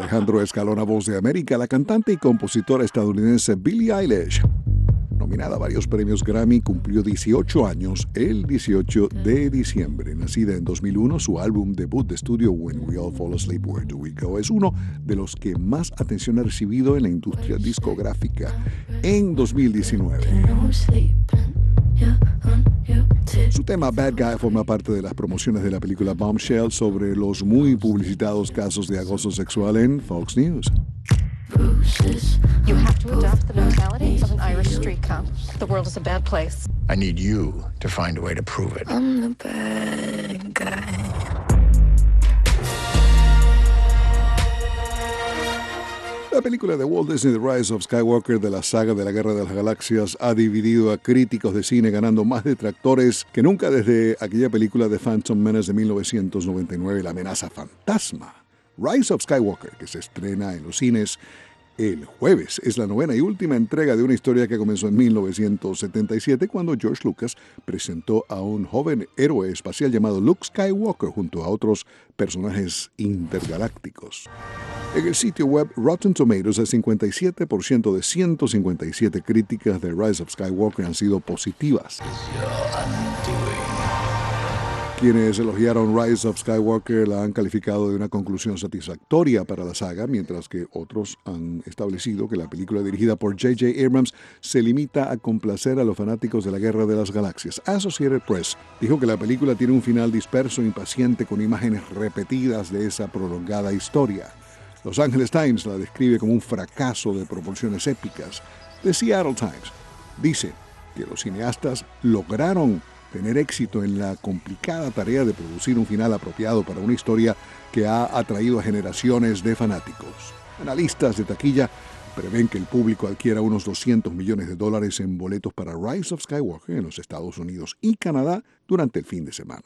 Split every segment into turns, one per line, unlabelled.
Alejandro Escalona, Voz de América. La cantante y compositora estadounidense Billie Eilish, nominada a varios premios Grammy, cumplió 18 años el 18 de diciembre. Nacida en 2001, su álbum debut de estudio When We All Fall Asleep, Where Do We Go? Es uno de los que más atención ha recibido en la industria discográfica. En 2019, su tema Bad Guy forma parte de las promociones de la película Bombshell sobre los muy publicitados casos de acoso sexual en Fox News.
You have to adopt the mentality of an Irish street cop. The world is a bad place.
I need you to find a way to prove it.
I'm the bad guy.
La película de Walt Disney, The Rise of Skywalker, de la saga de la Guerra de las Galaxias, ha dividido a críticos de cine, ganando más detractores que nunca desde aquella película de Phantom Menace de 1999, La amenaza fantasma. Rise of Skywalker, que se estrena en los cines el jueves, es la novena y última entrega de una historia que comenzó en 1977 cuando George Lucas presentó a un joven héroe espacial llamado Luke Skywalker junto a otros personajes intergalácticos. En el sitio web Rotten Tomatoes, el 57% de 157 críticas de Rise of Skywalker han sido positivas. Quienes elogiaron Rise of Skywalker la han calificado de una conclusión satisfactoria para la saga, mientras que otros han establecido que la película dirigida por J.J. Abrams se limita a complacer a los fanáticos de la Guerra de las Galaxias. Associated Press dijo que la película tiene un final disperso e impaciente con imágenes repetidas de esa prolongada historia. Los Angeles Times la describe como un fracaso de proporciones épicas. The Seattle Times dice que los cineastas lograron tener éxito en la complicada tarea de producir un final apropiado para una historia que ha atraído a generaciones de fanáticos. Analistas de taquilla prevén que el público adquiera unos $200 millones en boletos para Rise of Skywalker en los Estados Unidos y Canadá durante el fin de semana.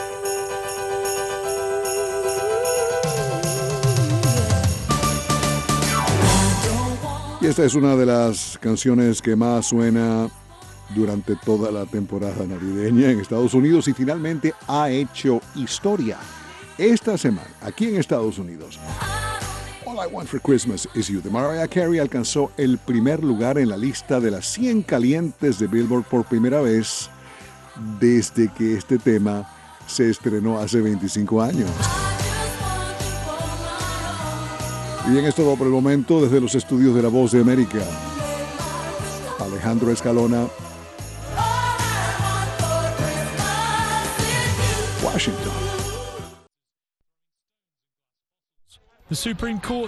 Y esta es una de las canciones que más suena durante toda la temporada navideña en Estados Unidos y finalmente ha hecho historia. Esta semana, aquí en Estados Unidos, All I Want for Christmas Is You de Mariah Carey alcanzó el primer lugar en la lista de las 100 calientes de Billboard por primera vez desde que este tema se estrenó hace 25 años. Y bien, es todo por el momento desde los estudios de La Voz de América. Alejandro Escalona, Washington.
The Supreme Court